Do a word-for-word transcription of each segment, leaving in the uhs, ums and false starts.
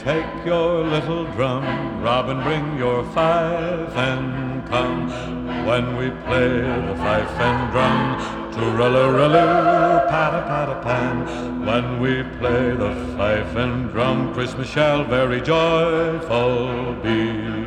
take your little drum, Robin, bring your fife and come. When we play the fife and drum, tooraloo, pat-a-pat-a-pan. When we play the fife and drum, Christmas shall very joyful be.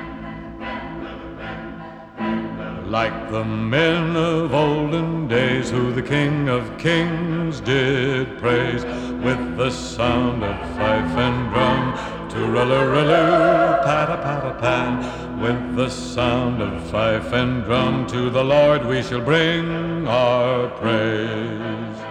Like the men of olden days, who the King of Kings did praise, with the sound of fife and drum, tooraloo, pat-a-pat-a-pan. With the sound of fife and drum, to the Lord we shall bring our praise.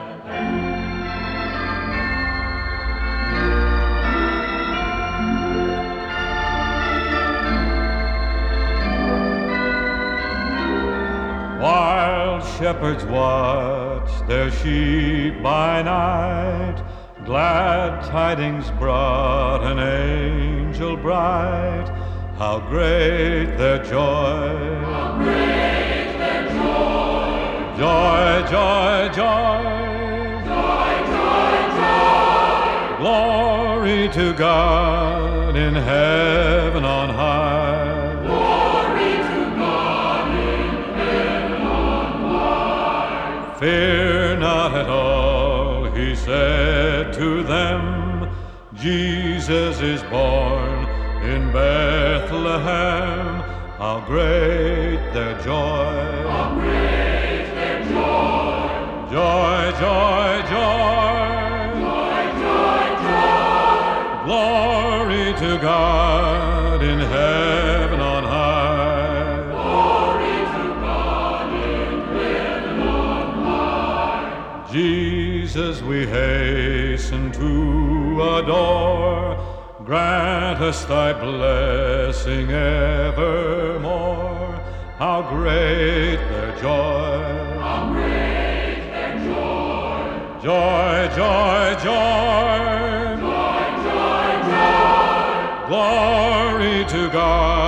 While shepherds watch their sheep by night, glad tidings brought an angel bright. How great their joy! How great their joy! Joy, joy, joy! Joy, joy, joy! Glory to God in heaven on high. Fear not at all, he said to them, Jesus is born in Bethlehem. How great their joy! How great their joy! Joy, joy, joy! Joy, joy, joy! Glory to God in heaven on high. Jesus we hasten to adore, grant us thy blessing evermore. How great their joy! How great their joy! Joy, joy, joy! Joy, joy, joy! Glory to God